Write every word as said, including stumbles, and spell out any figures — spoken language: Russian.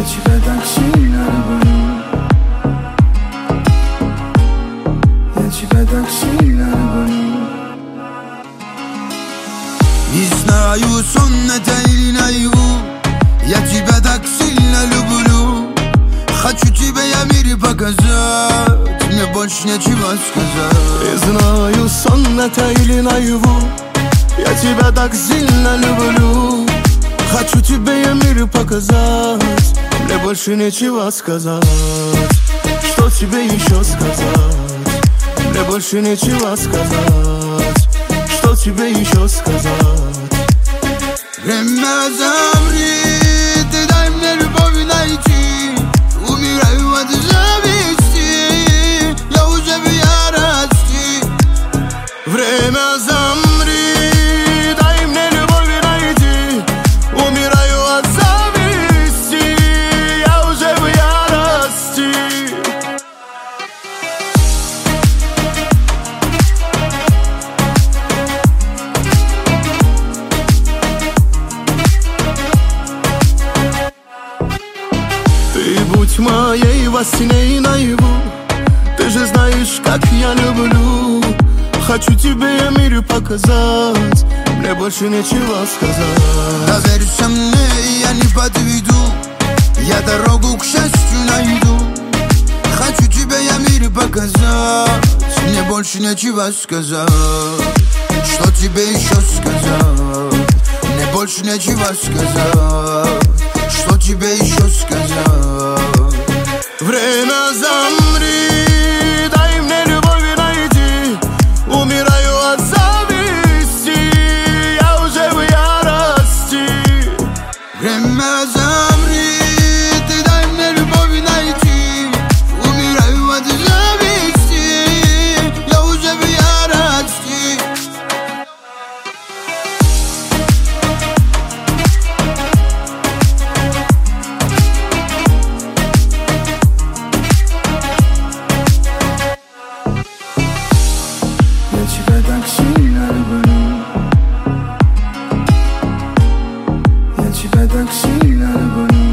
тебя так сильно люблю. Я тебя так сильно люблю. Не знаю, сон это или наяву, я тебя так сильно люблю. Хочу тебе я мире показать, мне больше нечего сказать. Не знаю, сон это или наяву, я тебя так сильно люблю. Хочу тебе я мире показать, мне больше нечего сказать. Что тебе еще сказать? Мне больше нечего сказать. Что тебе еще сказать? Время замри, ты дай мне любовь найти. Умираю от зависти, я уже в ярости. Время замри, дай мне любовь найти. Умираю от зависти, я уже в ярости. Ты будь моей во сне и наяву, ты же знаешь, как я люблю. Хочу тебе я мире показать, мне больше нечего сказать. Доверься мне, я не подведу, я дорогу к счастью найду. Хочу тебе я мире показать, мне больше нечего сказать. Что тебе еще сказать? Мне больше нечего сказать. Что тебе еще сказать? Время замри, дай мне любовь найти. Умираю от зависти, я уже в ярости. Время замри, ты дай мне любовь найти. Умираю от зависти, я уже в ярости. Я тебя так сильно люблю. Я тебя так сильно люблю.